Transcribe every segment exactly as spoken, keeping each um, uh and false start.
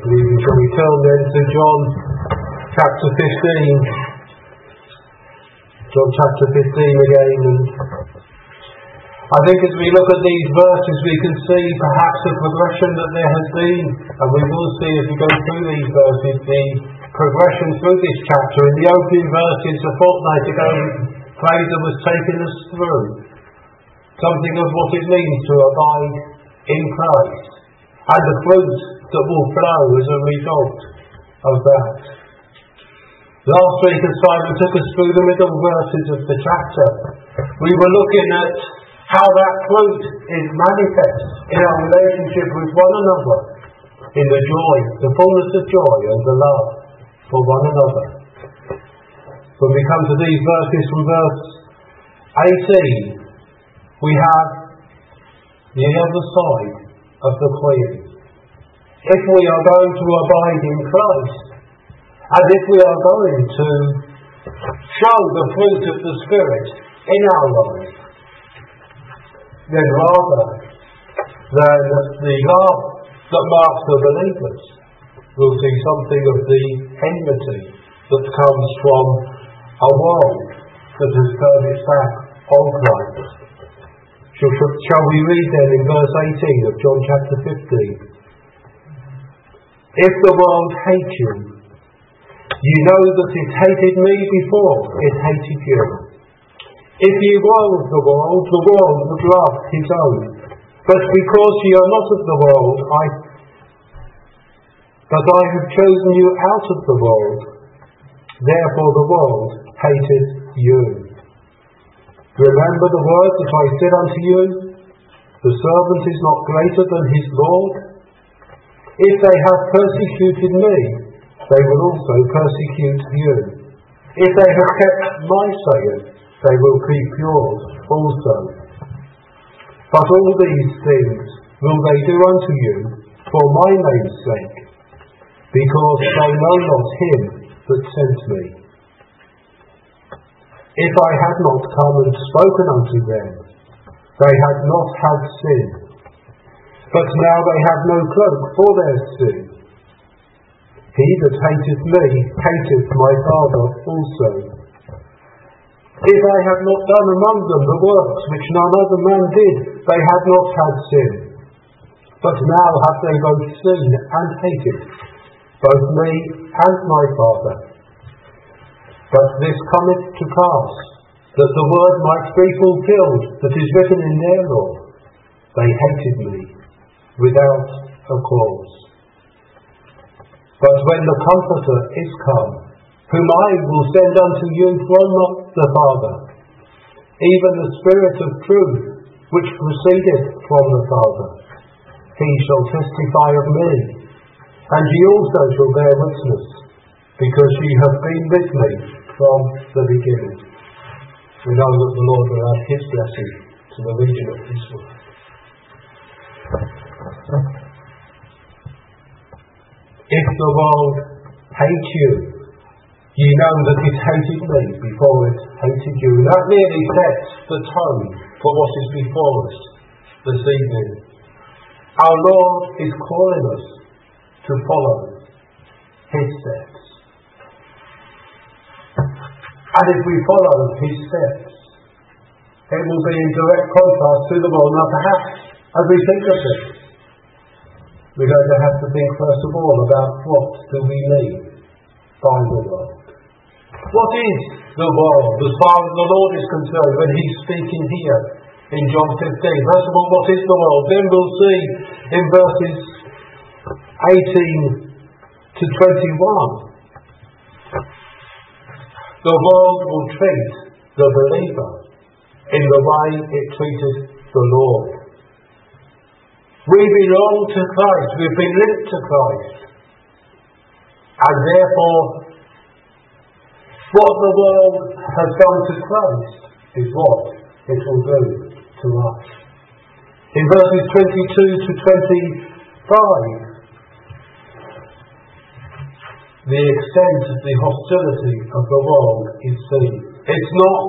Good Shall we turn then to John chapter fifteen? John chapter fifteen again. And I think as we look at these verses we can see perhaps the progression that there has been, and we will see as we go through these verses the progression through this chapter. In the opening verses a fortnight ago, Fraser was taking us through something of what it means to abide in Christ and the fruit that will flow as a result of that. Last week as Simon took us through the middle verses of the chapter, we were looking at how that fruit is manifest in our relationship with one another, in the joy, the fullness of joy and the love for one another. When we come to these verses from verse eighteen, we have the other side of the coin. If we are going to abide in Christ, and if we are going to show the fruit of the Spirit in our lives, then rather than the love that marks the believers, we'll see something of the enmity that comes from a world that has turned its back on Christ. Shall, shall we read then in verse eighteen of John chapter fifteen? If the world hates you, you know that it hated me before it hated you. If ye were of the world, the world would love his own. But because ye are not of the world, I, but I have chosen you out of the world, therefore the world hated you. Remember the word that I said unto you, the servant is not greater than his Lord. If they have persecuted me, they will also persecute you. If they have kept my saying, they will keep yours also. But all these things will they do unto you for my name's sake, because they know not him that sent me. If I had not come and spoken unto them, they had not had sin. But now they have no cloak for their sin. He that hateth me hateth my Father also. If I had not done among them the works which none other man did, they had not had sin. But now have they both seen and hated, both me and my Father. But this cometh to pass, that the word might be fulfilled that is written in their law, they hated me without a cause. But when the Comforter is come, whom I will send unto you from the Father, even the Spirit of truth, which proceedeth from the Father, he shall testify of me, and ye also shall bear witness, because ye have been with me from the beginning. We know that the Lord will add his blessing to the reading of his word. If the world hates you, ye know that it hated me before it hated you. That really sets the tone for what is before us this evening. Our Lord is calling us to follow his steps. And if we follow his steps, it will be in direct contrast to the world. Now perhaps, as we think of it, we're going to have to think first of all about what do we mean by the world. What is the world as far as the Lord is concerned when he's speaking here in John fifteen? First of all, what is the world? Then we'll see in verses eighteen to twenty-one. The world will treat the believer in the way it treated the Lord. We belong to Christ, we've been linked to Christ, and therefore what the world has done to Christ is what it will do to us. In verses twenty-two to twenty-five, the extent of the hostility of the world is seen. It's not,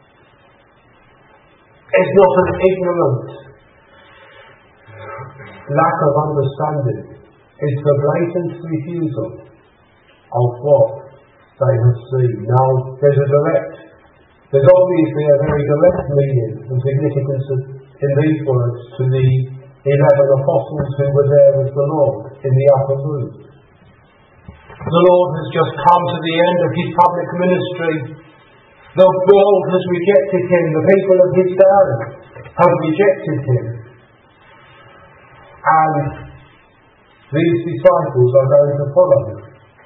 it's not an ignorant lack of understanding It's the blatant refusal of what they have seen. Now, there's a direct, there's obviously a very direct meaning and significance in these words to the eleven apostles who were there with the Lord in the upper room. The Lord has just come to the end of his public ministry. The world has rejected him. The people of his day have rejected him. And these disciples are going to follow him.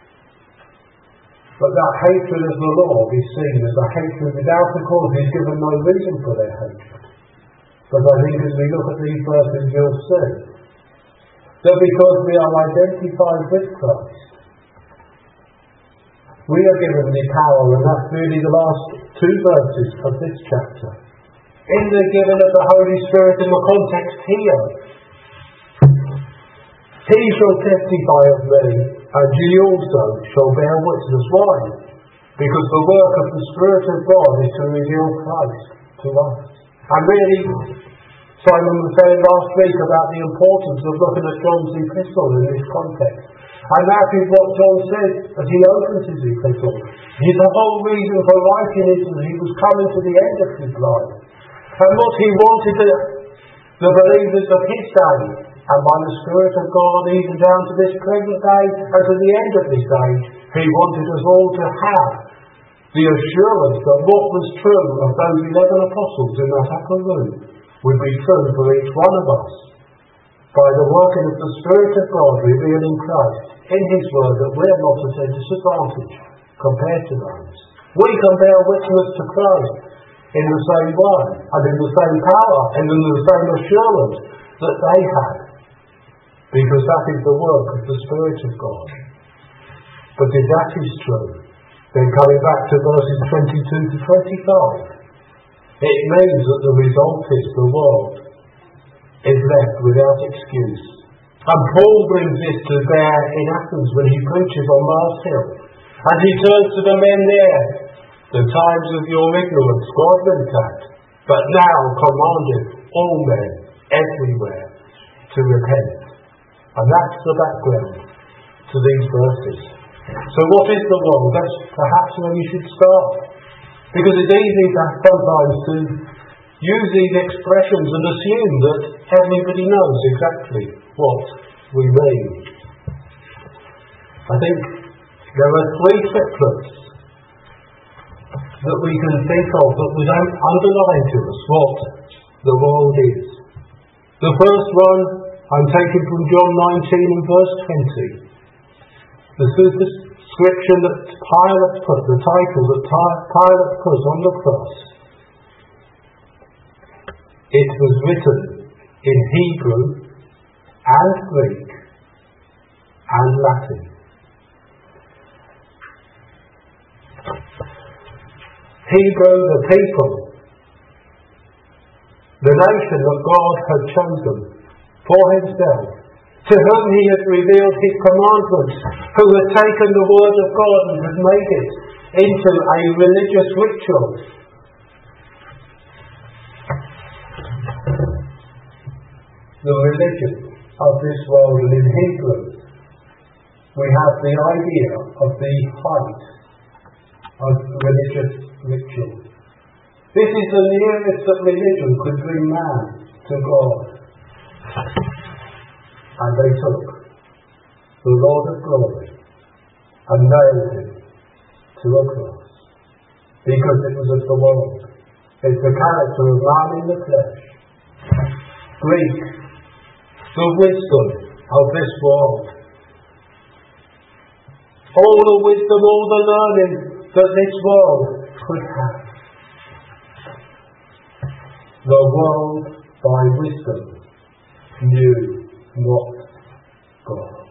But that hatred of the Lord is seen as a hatred without a cause. He's given no reason for their hatred. But I think as we look at these verses, you'll see that because we are identified with Christ, we are given the power, and that's really the last two verses of this chapter. In the giving of the Holy Spirit in the context here, he shall testify of me, and ye also shall bear witness. Why? Because the work of the Spirit of God is to reveal Christ to us. And really, Simon was saying last week about the importance of looking at John's epistle in this context. And that is what John said as he opens his epistle. His whole reason for writing it is that he was coming to the end of his life. And what he wanted the, the believers of his day, and by the Spirit of God even down to this present day and to the end of this age, he wanted us all to have the assurance that what was true of those eleven apostles in that upper room would be true for each one of us, by the working of the Spirit of God revealing Christ in his word, that we're not at a disadvantage compared to those. We can bear witness to Christ in the same way, and in the same power, and in the same assurance that they had, because that is the work of the Spirit of God. But if that is true, then coming back to verses twenty-two to twenty-five, it means that the result is the world is left without excuse. And Paul brings this to bear in Athens when he preaches on Mars Hill. And he turns to the men there. The times of your ignorance God went at, but now commandeth all men everywhere to repent. And that's the background to these verses. So what is the world? That's perhaps where we should start. Because it's easy to sometimes to use these expressions and assume that everybody knows exactly what we mean. I think there are three triplets that we can think of that would underline to us what the world is. The first one I'm taking from John nineteen and verse twenty. The superscription that Pilate put, the title that Pilate put on the cross. It was written in Hebrew and Greek and Latin. Hebrew, the people, the nation that God had chosen for himself, to whom he had revealed his commandments, who had taken the word of God and had made it into a religious ritual. The religion of this world, and in Hebrew we have the idea of the height of religious ritual. This is the nearest that religion could bring man to God. And they took the Lord of glory and nailed him to a cross, because it was of the world. It's the character of man in the flesh. Greek, the wisdom of this world. All the wisdom, all the learning that this world could have. The world by wisdom knew not God.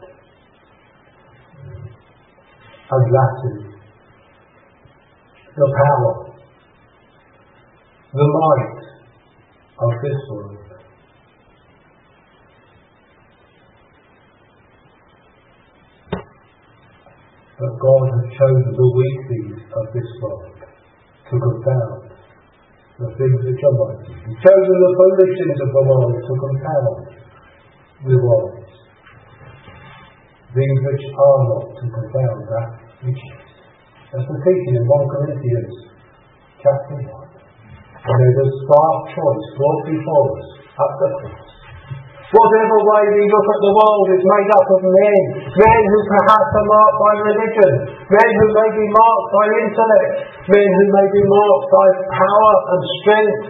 And Latin, the power, the might of this world. But God has chosen the weak things of this world to confound the things which are mighty. He's chosen the foolish things of the world to confound the wise. these which are not to confound that which is. That's repeated in First Corinthians chapter one. And there's a stark choice brought before us at the cross. Whatever way we look at the world is made up of men, men who perhaps are marked by religion, men who may be marked by intellect, men who may be marked by power and strength.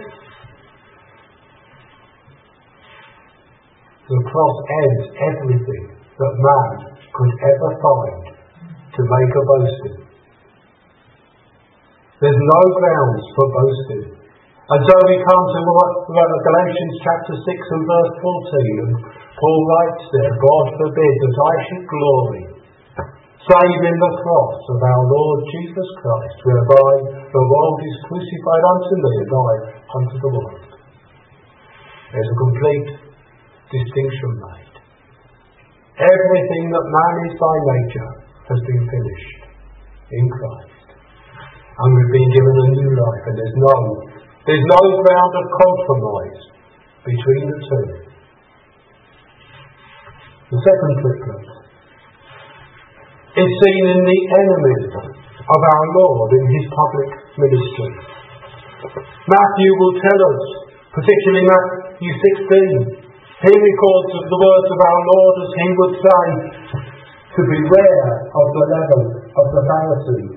The cross ends everything that man could ever find to make a boast in. There's no grounds for boasting. And so we come to Galatians chapter six and verse fourteen, and Paul writes there, God forbid that I should glory, save in the cross of our Lord Jesus Christ, whereby the world is crucified unto me and I unto the world. There's a complete distinction made. Everything that man is by nature has been finished in Christ. And we've been given a new life, and there's no There's no ground of compromise between the two. The second triplet is seen in the enemies of our Lord in his public ministry. Matthew will tell us, particularly Matthew sixteen, he records of the words of our Lord as he would say, to beware of the leaven of the Pharisees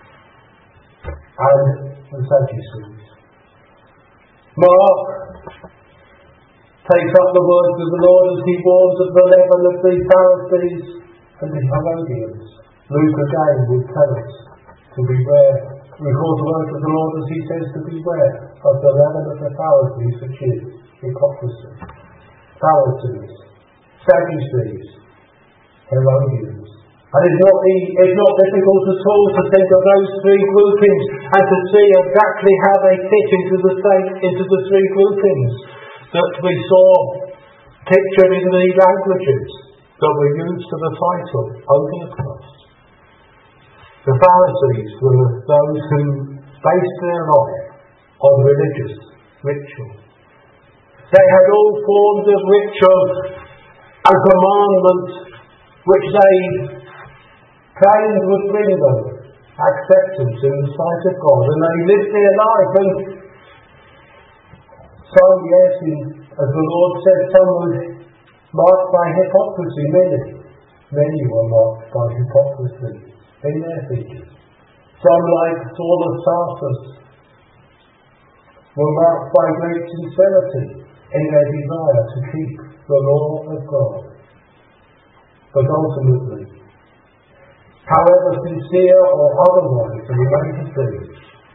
and the Sadducees. Mark takes up the words of the Lord as he warns of the leaven of the Pharisees and the Herodians. Luke again will tell us to beware, record the words of the Lord as he says to beware of the leaven of the Pharisees, which is hypocrisy. Pharisees, Sadducees, Herodians. And it's not, it's not difficult at all to think of those three groupings and to see exactly how they fit into the same, into the three groupings that we saw pictured in the languages that were used for the title over the cross. The Pharisees were those who based their life on religious ritual. They had all forms of ritual and commandments which they claimed would bring them acceptance in the sight of God, and they lived their life. And so, yes, in, as the Lord said, some were marked by hypocrisy. Many, many were marked by hypocrisy in their features. Some, like Saul of Tarsus, were marked by great sincerity in their desire to keep the law of God. But ultimately, however sincere or otherwise they may have been,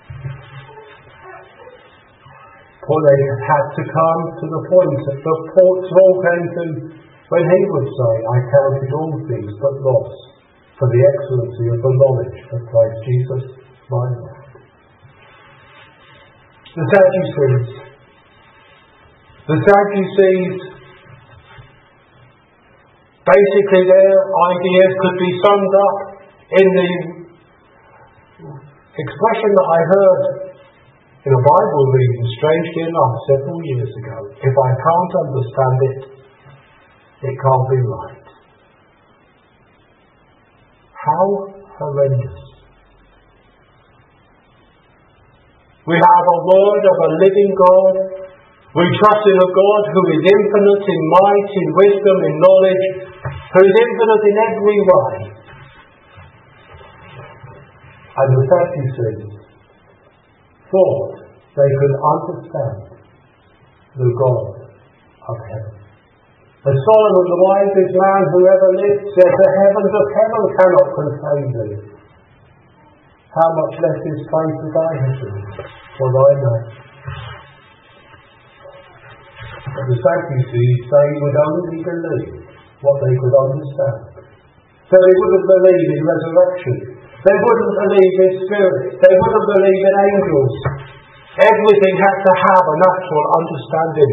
Paul had to come to the point that Paul came to when he would say, I counted all things but loss for the excellency of the knowledge of Christ Jesus my Lord. The Sadducees. The Sadducees, basically their ideas could be summed up in the expression that I heard in a Bible reading, strangely enough, several years ago. If I can't understand it, it can't be right. How horrendous. We have a word of a living God. We trust in a God who is infinite in might, in wisdom, in knowledge, who is infinite in every way. And the Sadducees thought they could understand the God of heaven. As Solomon, the wisest man who ever lived, said, the heavens of heaven cannot contain thee. How much less is faith as I have been for thy name. But the Sadducees, they would only believe what they could understand. So they wouldn't believe in resurrection. They wouldn't believe in spirits. They wouldn't believe in angels. Everything had to have a natural understanding.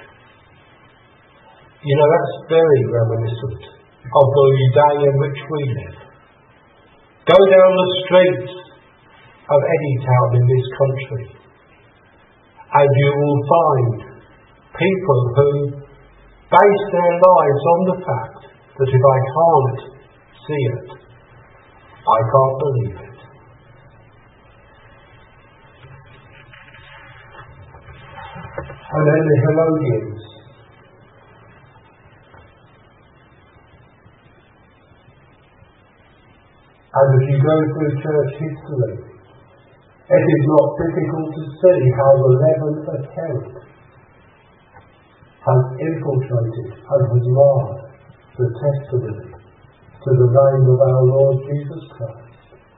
You know, that's very reminiscent of the day in which we live. Go down the streets of Eddie-town in this country, and you will find people who base their lives on the fact that if I can't see it. I can't believe it. And then the Herodians. And if you go through church history, it is not difficult to see how the leaven of Herod has infiltrated and has marred the testimony to the name of our Lord Jesus Christ.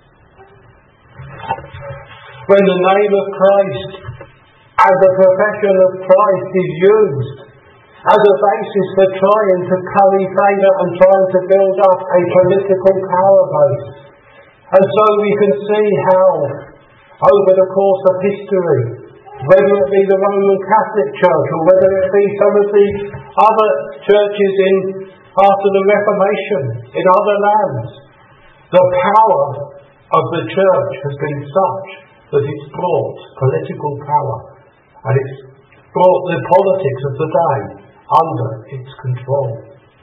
When the name of Christ and the profession of Christ is used as a basis for trying to curry favour and trying to build up a political power base. And so we can see how, over the course of history, whether it be the Roman Catholic Church or whether it be some of the other churches in after the Reformation in other lands, the power of the church has been such that it's brought political power and it's brought the politics of the day under its control.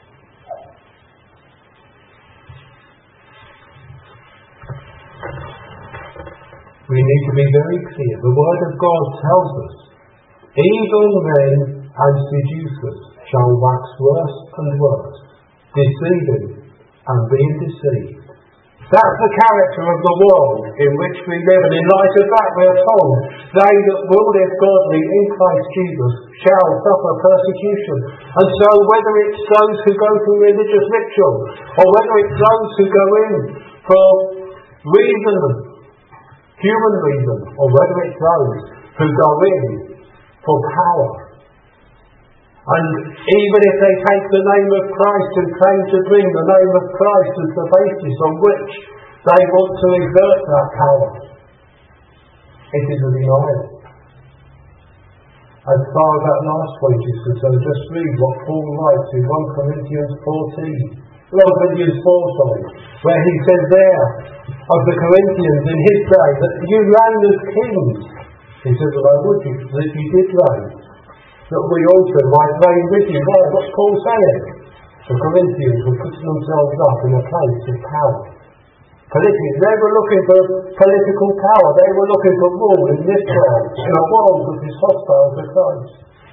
We need to be very clear. The Word of God tells us, evil men and seducers shall wax worse and worse, deceiving and being deceived. That's the character of the world in which we live, and in light of that we are told, they that will live godly in Christ Jesus shall suffer persecution. And so whether it's those who go through religious ritual, or whether it's those who go in for reason, human reason, or whether it's those who go in for power. And even if they take the name of Christ and claim to bring the name of Christ as the basis on which they want to exert that power, it is a denial. As far as that last point is concerned, just read what Paul writes in First Corinthians fourteen. First Corinthians four, sorry, where he says there of the Corinthians in his day that you reign as kings. He says, well, I would that you did reign, that we also might reign with you. Right, what's Paul saying? The Corinthians were putting themselves up in a place of power. Politically, they were looking for political power. They were looking for rule in this world, in a world that is hostile to Christ.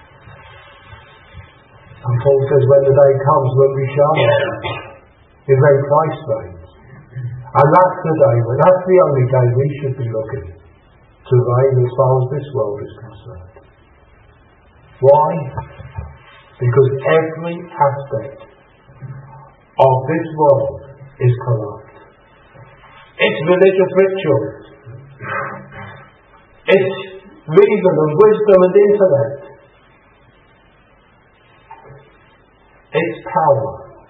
And Paul says, when the day comes when we shall reign, is when Christ reigns. And that's the day, when that's the only day we should be looking to reign as far as this world is concerned. Why? Because every aspect of this world is corrupt. It's religious ritual. It's reason and wisdom and intellect. It's power.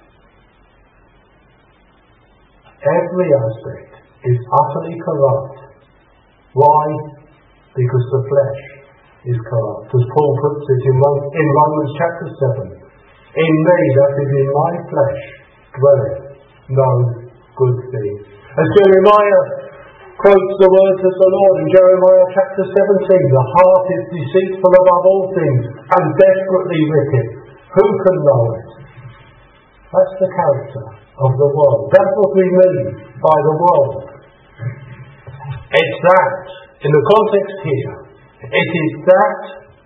Every aspect is utterly corrupt. Why? Because the flesh is corrupt. As Paul puts it in Romans chapter seven, in me, that is in my flesh, dwelleth no good thing. As Jeremiah quotes the words of the Lord in Jeremiah chapter seventeen, the heart is deceitful above all things and desperately wicked. Who can know it? That's the character of the world. That's what we mean by the world. It's that, in the context here, it is that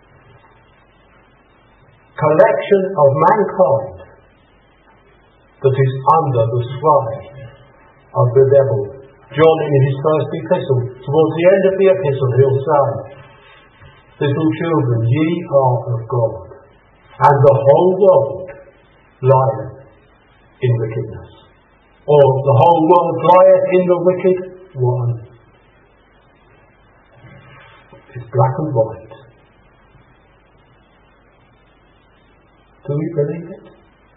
collection of mankind that is under the sway of the devil. John, in his first epistle, towards the end of the epistle, he'll say, little children, ye are of God, and the whole world lieth in wickedness. Or the whole world lieth in the wicked one. It's black and white. Do we believe it?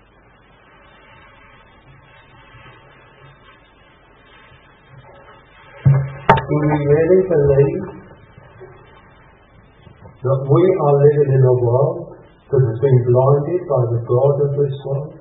Do we really believe that we are living in a world that has been blinded by the God of this world?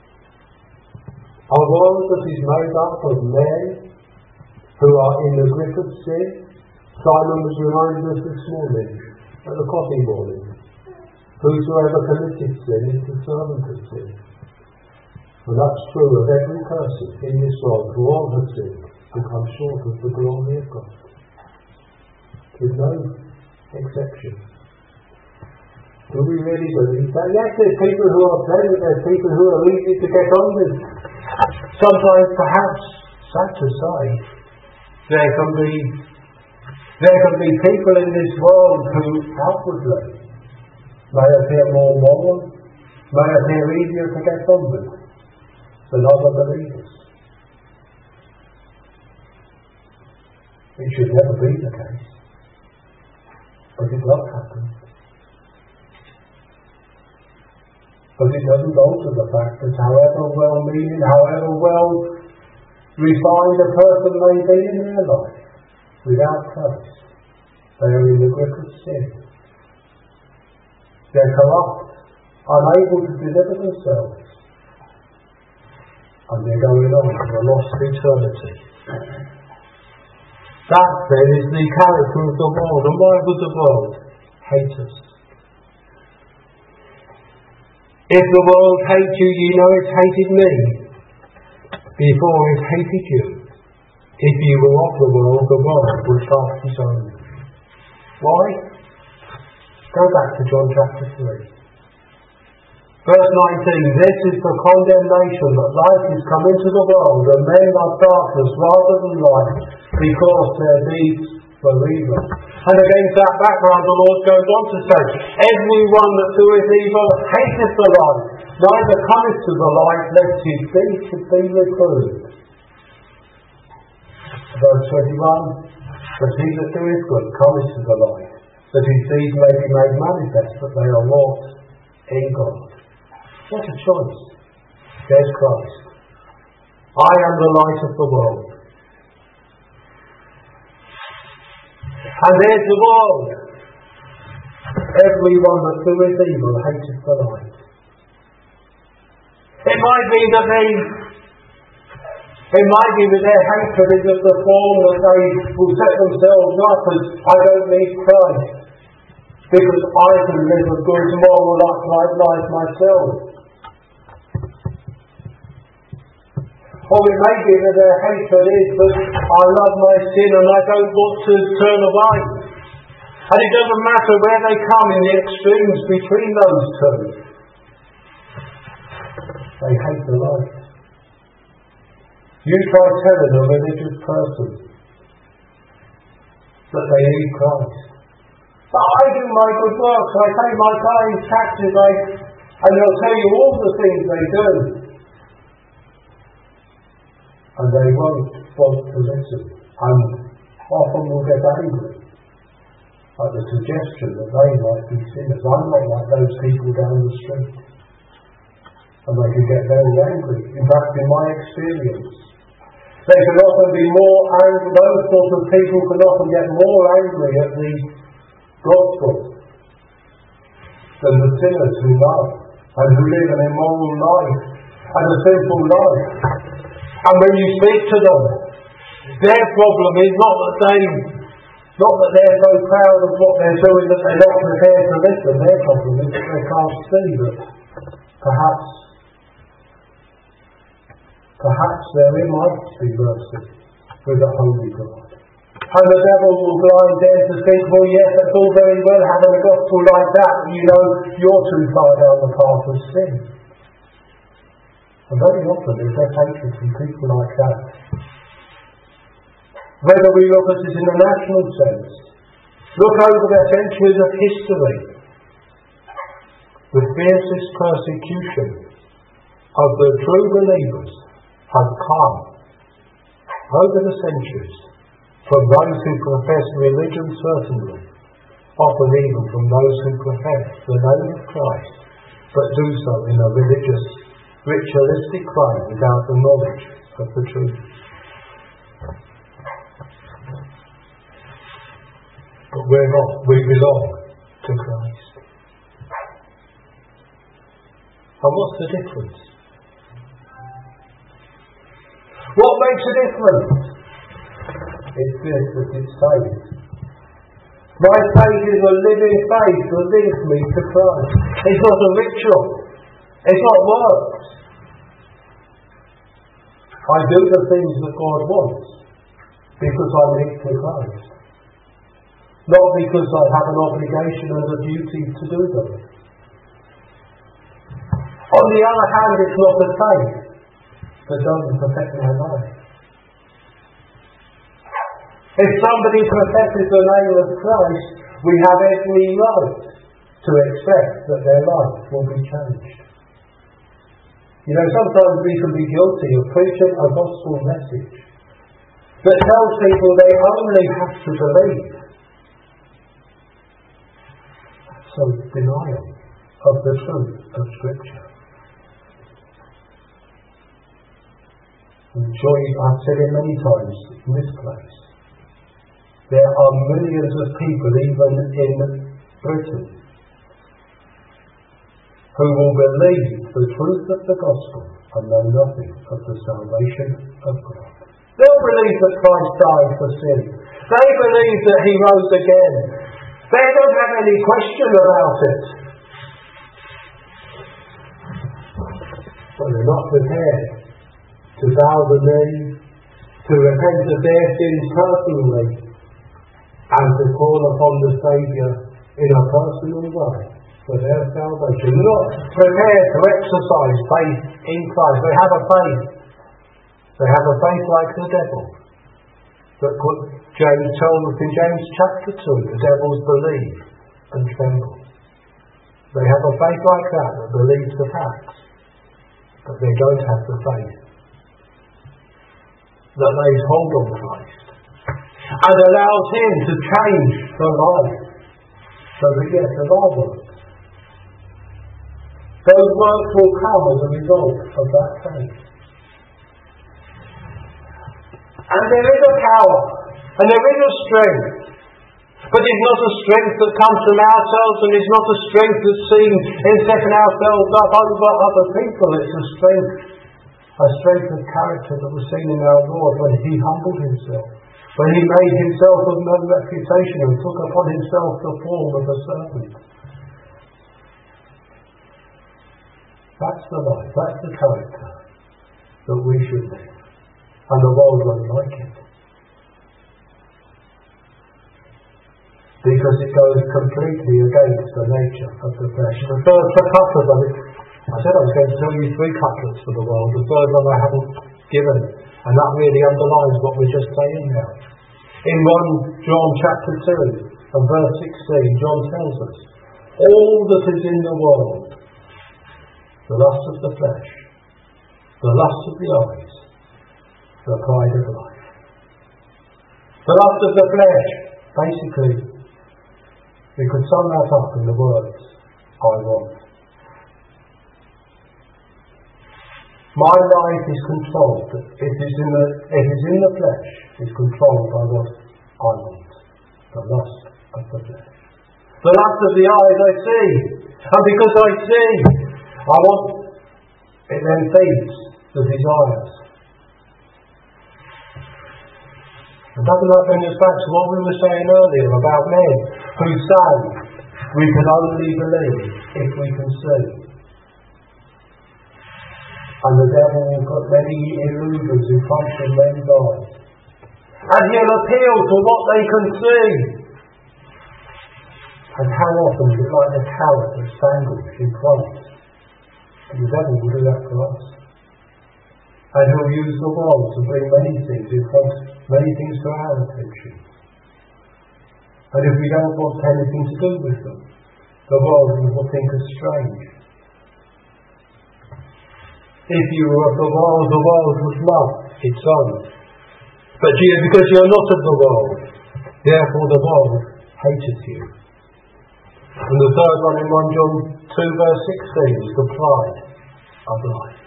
A world that is made up of men who are in the grip of sin. Simon was reminded us this morning, at the coffee morning, whosoever committeth sin is the servant of sin. And that's true of every person in this world, who all have sinned and come short of the glory of God. With no exception. Do we really believe that? Yes, there's people who are pleasant, there's people who are easy to get on with. Sometimes, perhaps, sad to say, there can be there can be people in this world who outwardly may appear more moral, may appear easier to get on with than other believers. It should never be the case. But it does happen. But it doesn't alter the fact that however well-meaning, however well refined a person may be in their life, without Christ, they are in the grip of sin. They're corrupt, unable to deliver themselves, and they're going on to a lost eternity. That then is the character of the world. And why would the world hate us? If the world hates you, you know it's hated me before it hated you. If you were of the world, the world would cast its own. Why? Go back to John chapter three. Verse nineteen, this is the condemnation that light is come into the world, and men love darkness rather than light, because their deeds were evil. And against that background the Lord goes on to say, everyone that doeth evil hateth the light, neither cometh to the light, lest his deeds should be reproved. Verse twenty-one, but he that doeth good cometh to the light, that his deeds may be made manifest, that they are wrought in God. What a choice. There's Christ. I am the light of the world. And there's the world. Everyone that doeth evil hateth the light. It might be that they It might be that their hatred is of the form that they will set themselves up as, I don't need Christ, because I can live a good moral life myself. Or it may be that their hatred is that I love my sin and I don't want to turn away. And it doesn't matter where they come in the extremes between those two. They hate the light. You try telling a religious person that they need Christ. But I do my good works, I pay my tithes, taxes, I, and they'll tell you all the things they do. And they won't want to listen, and often will get angry at the suggestion that they might be sinners. I'm not like those people down the street. And they can get very angry. In fact, in my experience, they can often be more angry, those sort of people can often get more angry at the gospel than the sinners who love and who live an immoral life and a sinful life. And when you speak to them, their problem is not that they, not that they're so proud of what they're doing that they're not prepared to listen. Their problem is that they can't see that perhaps, perhaps therein might be mercy with a holy God. And the devil will blind them to think, well, yes, that's all very well having a gospel like that, but you know, you're too far down the path of sin. And very often there's that hatred from people like that. Whether we look at it in a national sense, look over the centuries of history, the fiercest persecution of the true believers has come over the centuries from those who profess religion certainly, often even from those who profess the name of Christ, but do so in a religious, ritualistic way without the knowledge of the truth. But we're not, we belong to Christ. And what's the difference? What makes a difference? It's this, that it saves. My faith is a living faith that links me to Christ. It's not a ritual. It's not works. I do the things that God wants because I live to Christ, not because I have an obligation and a duty to do them. On the other hand, it's not the faith that doesn't affect my life. If somebody professes the name of Christ, we have every right to expect that their life will be changed. You know, sometimes we can be guilty of preaching a gospel message that tells people they only have to believe. So denial of the truth of Scripture. I'm sure I've said it many times in this place. There are millions of people, even in Britain, who will believe the truth of the gospel and know nothing of the salvation of God. They'll believe that Christ died for sin. They believe that He rose again. They don't have any question about it. But they're not prepared to bow the knee, to repent of their sins personally, and to call upon the Saviour in a personal way for their salvation. They're not prepared to exercise faith in Christ. They have a faith. They have a faith like the devil. That James tells us in James chapter two, the devils believe and tremble. They have a faith like that that believes the facts, but they don't have the faith that lays hold on Christ and allows Him to change the life so that yes, there are works. Those works will come as a result of that faith. And there is a power, and there is a strength, but it's not a strength that comes from ourselves, and it's not a strength that's seen in setting ourselves up over other people. It's a strength, a strength of character that was seen in our Lord when He humbled Himself, when He made Himself of no reputation and took upon Himself the form of a servant. That's the life, that's the character that we should live. And the world won't like it. Because it goes completely against the nature of the flesh. The third couplet of it, I said I was going to tell you three couplets for the world. The third one I haven't given. And that really underlines what we're just saying now. In First John chapter two and verse sixteen, John tells us, all that is in the world, the lust of the flesh, the lust of the eyes, the pride of life. The lust of the flesh, basically, we could sum that up in the words, I want. My life is controlled, it is in the, it is in the flesh, is controlled by what I want. The lust of the flesh. The lust of the eyes I see, and because I see, I want, it then feeds the desires. And doesn't that bring us back to what we were saying earlier about men who say we can only believe if we can see? And the devil will put many illusions in front of men's eyes. And he'll appeal to what they can see. And how often is it like a carrot that's dangled in front? And the devil will do that for us. And he'll use the world to bring many things in front, many things to our attention. And if we don't want anything to do with them, the world will think us strange. If you were of the world, the world would love its own. But you, because you're not of the world, therefore the world hateth you. And the third one in First John two verse sixteen is the pride of life.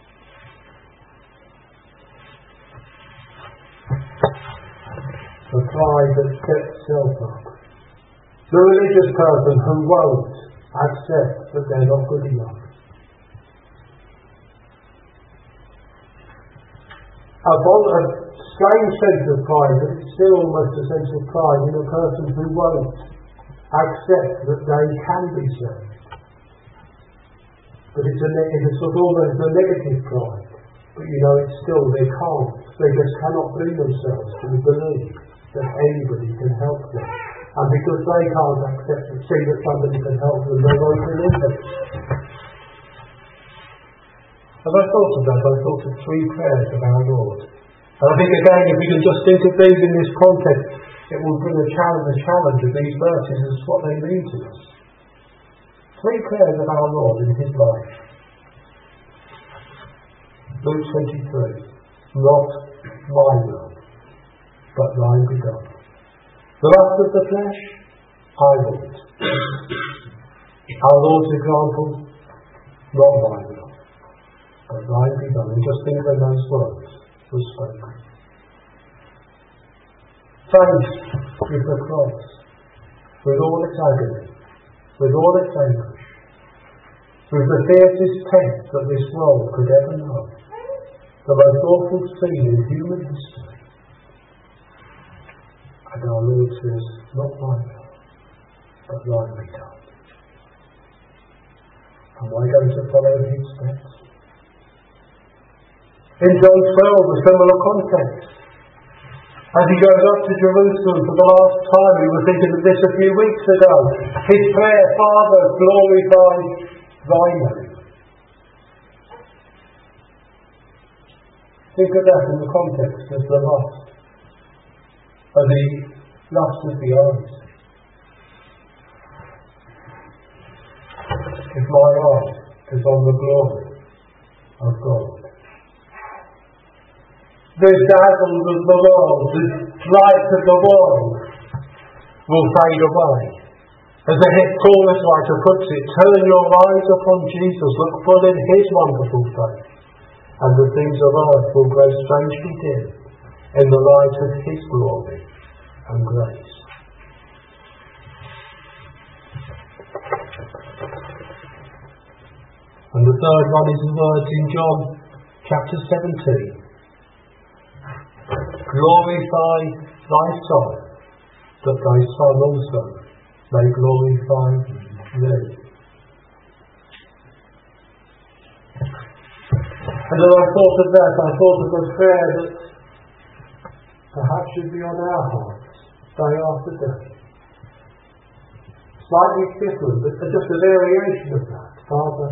The pride that sets itself up. The religious person who won't accept that they're not good enough. A, a strange sense of pride, but it's still almost a sense of pride in a person who won't accept that they can be saved. But it's, a, it's a sort of almost a negative pride. But you know, it's still, they can't. They just cannot bring themselves to believe that anybody can help them. And because they can't accept and see that somebody can help them, they won't believe it. As I thought of that, I thought of three prayers of our Lord. And I think again, if we can just think of these in this context, it will bring a challenge, a challenge of these verses as to what they mean to us. Three prayers of our Lord in his life. Luke twenty-three. Not my will, but thine be done. The lust of the flesh, I want. Our Lord's example, not my will, but thine be done. And just think when those words were spoken. Faith is the cross, with all its agony, with all its anguish, with the fiercest test that this world could ever know, the most awful scene in human history. And our Lord says, not my will, but thine be done. Am I going to follow his steps? In John twelve, a similar context. As he goes up to Jerusalem for the last time, we were thinking of this a few weeks ago. His prayer, Father, glorify thy name. Think of that in the context of the lust, of the lust of the eyes. If my eye is on the glory of God, the dazzles of the world, the lights of the world will fade away. As the hit chorus writer puts it, turn your eyes upon Jesus, look full in his wonderful face, and the things of earth will grow strangely dim in the light of his glory and grace. And the third one is the words in John chapter seventeen. Glorify thy Son, that thy Son also may glorify thee. And as I thought of that, I thought of a prayer that perhaps should be on our hearts, day after day. Slightly different, but just a variation of that. Father,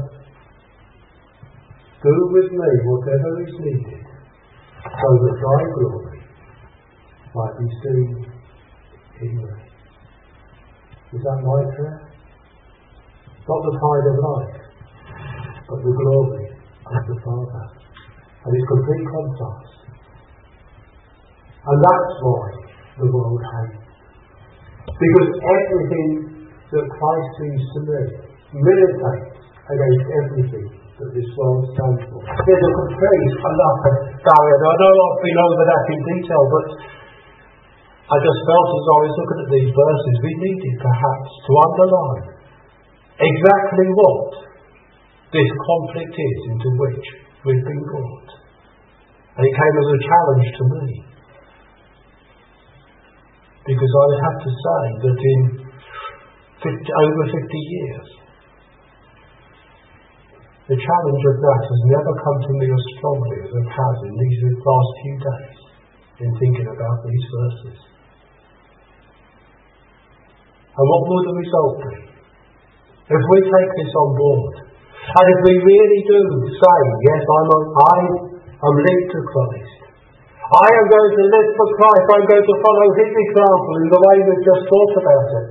do with me whatever is needed, so that thy glory might be seen in me. Is that my prayer? Not the pride of life, but the glory of the Father. And it's complete contrast. And that's why the world hates. Because everything that Christ seems to me militates against everything that this world stands for. There's a phrase, enough, Barry, I know I've been over that in detail, but I just felt as I was looking at these verses, we needed perhaps to underline exactly what this conflict is into which we've been brought. And it came as a challenge to me. Because I would have to say that in fifty, over fifty years, the challenge of that has never come to me as strongly as it has in these last few days in thinking about these verses. And what will the result be? If we take this on board, and if we really do say, yes, I'm a, I am linked to Christ, I am going to live for Christ, I'm going to follow his example in the way we've just talked about it,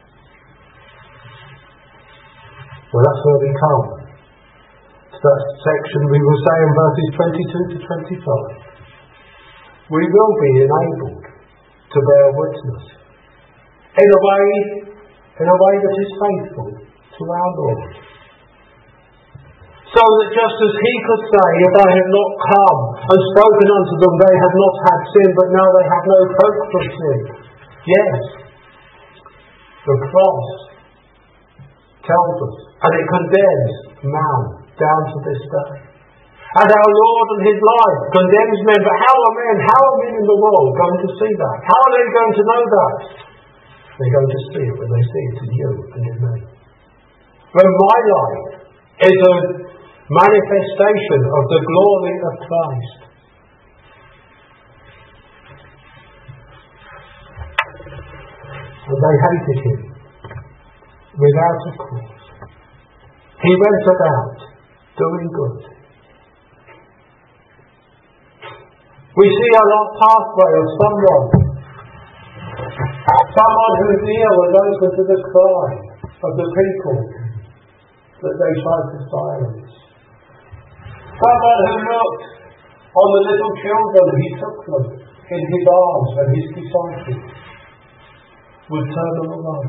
well, that's where we come. That section we will say in verses twenty-two to twenty-five. We will be enabled to bear witness in a way, in a way that is faithful to our Lord. So that just as he could say, if I have not come and spoken unto them, they have not had sin, but now they have no hope for sin. Yes, the cross tells us, and it condemns man down to this day. And our Lord and his life condemns men, but how are men, how are men in the world going to see that? How are they going to know that? They're going to see it when they see it in you and in me. When my life is a manifestation of the glory of Christ. And they hated him without a cause. He went about doing good. We see on our pathway of someone, someone whose ear was open to the cry of the people that they tried to silence. Someone who looked on the little children he took them in his arms and his disciples would turn them away.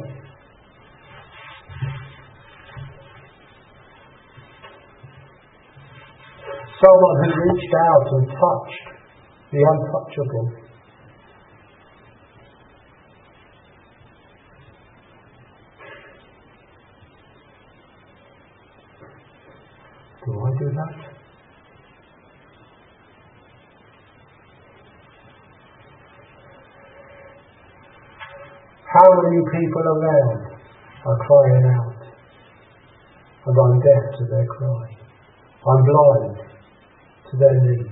Someone who reached out and touched the untouchable. Do I do that? How many people around are crying out, and I'm deaf to their cry. I'm blind to their need.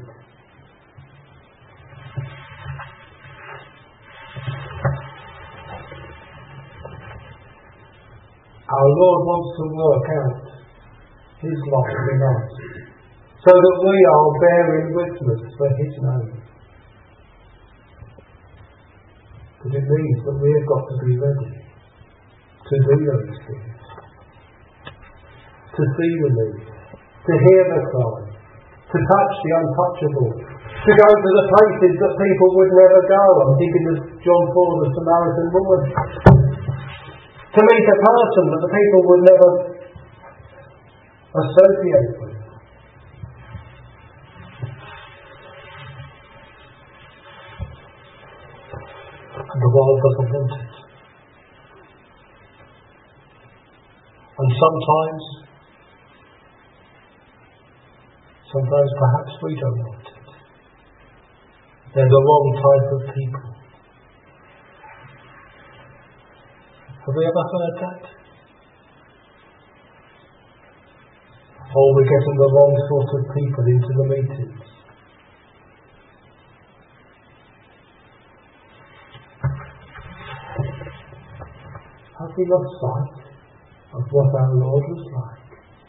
Our Lord wants to work out His life in us, so that we are bearing witness for His name. But it means that we have got to be ready to do those things, to see the need, to hear the cry, to touch the untouchable, to go to the places that people would never go. I'm thinking of John four, the Samaritan woman. To meet a person that the people would never associate with. And the world doesn't want it. And sometimes, sometimes perhaps we don't want it. They're the wrong type of people. Have we ever heard that? Or we're getting the wrong sort of people into the meetings. Have we lost sight of what our Lord was like?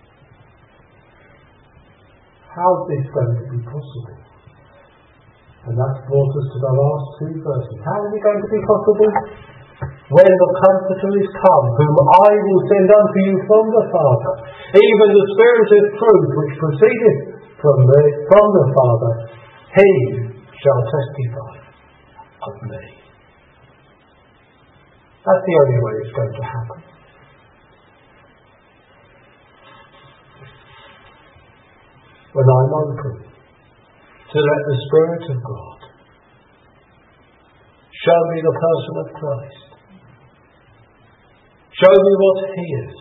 How's this going to be possible? And that's brought us to the last two verses. How is it going to be possible? When the Comforter is come, whom I will send unto you from the Father, even the Spirit of truth which proceedeth from the, from the Father, He shall testify of me. That's the only way it's going to happen. When I'm open to let the Spirit of God show me the person of Christ, show me what He is,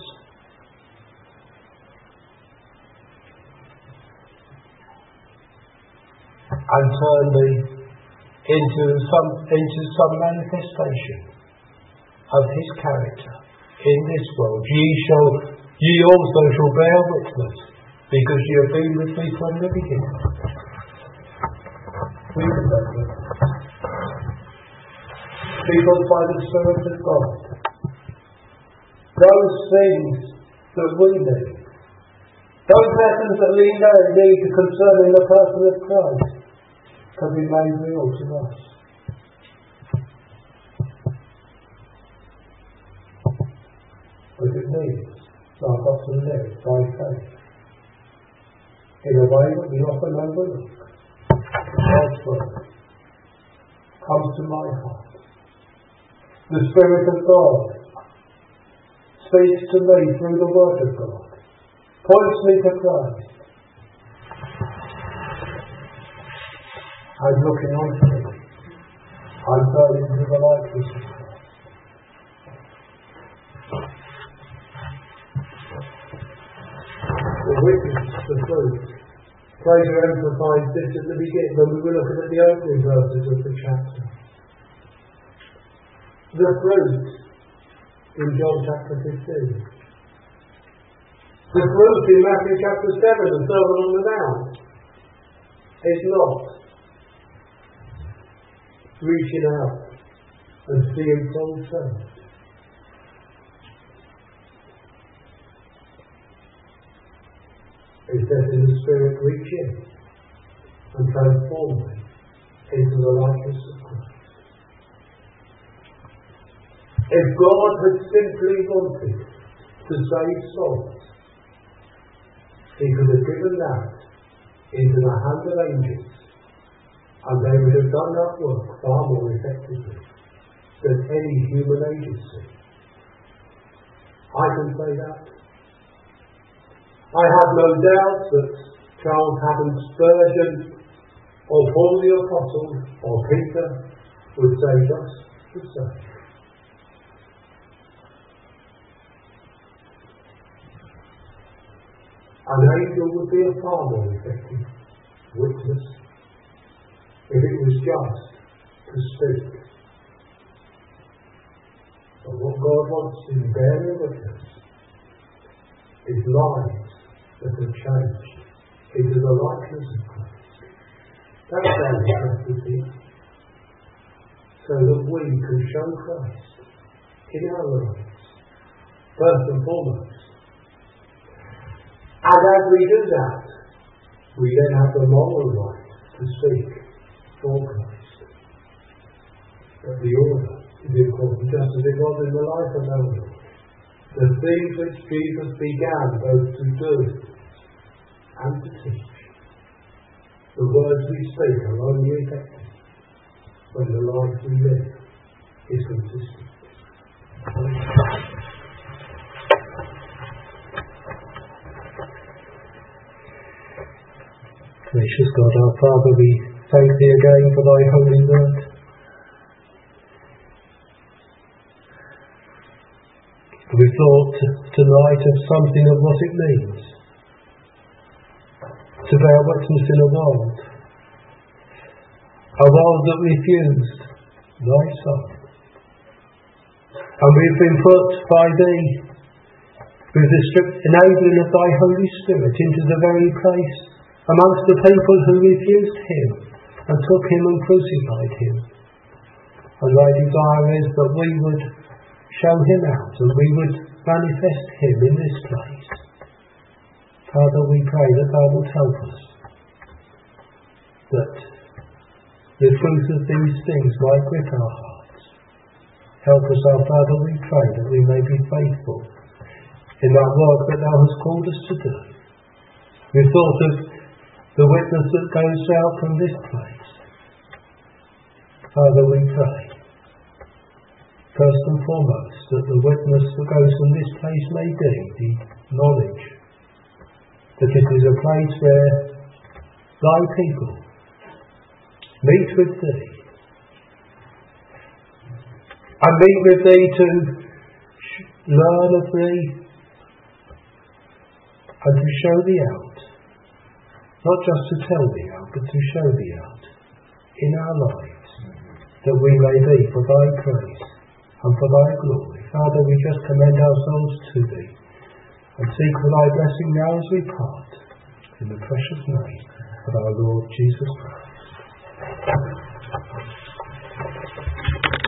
and turn me into some into some manifestation of His character in this world. Ye shall, ye also shall bear witness, because ye have been with me from the beginning. We can bear witness, because by the Spirit of God, those things that we need, those lessons that we know need concerning the person of Christ, can be made real to us. But it means that I've got to live by faith in a way that we often overlook. God's word comes to my heart. The Spirit of God speaks to me through the Word of God, points me to Christ. I'm looking on Him. I'm turning to the likeness of Christ. The witness, the fruit. Fraser emphasised this at the beginning when we were looking at the opening verses of the chapter. The fruit in John chapter fifteen. The fruit in Matthew chapter seven, the Sermon on the Mount, is not reaching out and seeing souls saved. It's letting the Spirit reach in and transform me into the likeness of Christ. If God had simply wanted to save souls, He could have given that into the hand of angels, and they would have done that work far more effectively than any human agency. I can say that. I have no doubt that Charles Haddon Spurgeon or Paul the Apostle or Peter would say just the same. An angel would be a far more effective witness if it was just to speak. But what God wants in bearing witness is lives that are changed into the likeness of Christ. That's our necessity, so that we can show Christ in our lives, first and foremost. And as we do that, we then have the moral right to speak for Christ. But the order is important, just as it was in the life of our Lord. The things which Jesus began both to do and to teach. The words we speak are only effective when the life we live is consistent. Gracious God, our Father, we thank Thee again for Thy holy word. We thought tonight of something of what it means to bear witness in a world, a world that refused Thy Son. And we've been put by Thee, with the strict enabling of Thy Holy Spirit, into the very place amongst the people who refused Him and took Him and crucified Him. And Thy desire is that we would show Him out and we would manifest Him in this place. Father, we pray that Thou wilt help us, that the truth of these things might grip our hearts. Help us, our Father, we pray, that we may be faithful in that work that Thou hast called us to do. We thought of the witness that goes out from this place. Father, we pray, first and foremost, that the witness that goes from this place may be the knowledge that it is a place where Thy people meet with Thee, and meet with Thee to learn of Thee and to show Thee out. Not just to tell Thee out, but to show Thee out in our lives, that we may be for Thy praise and for Thy glory. Father, we just commend ourselves to Thee and seek for Thy blessing now as we part, in the precious name of our Lord Jesus Christ.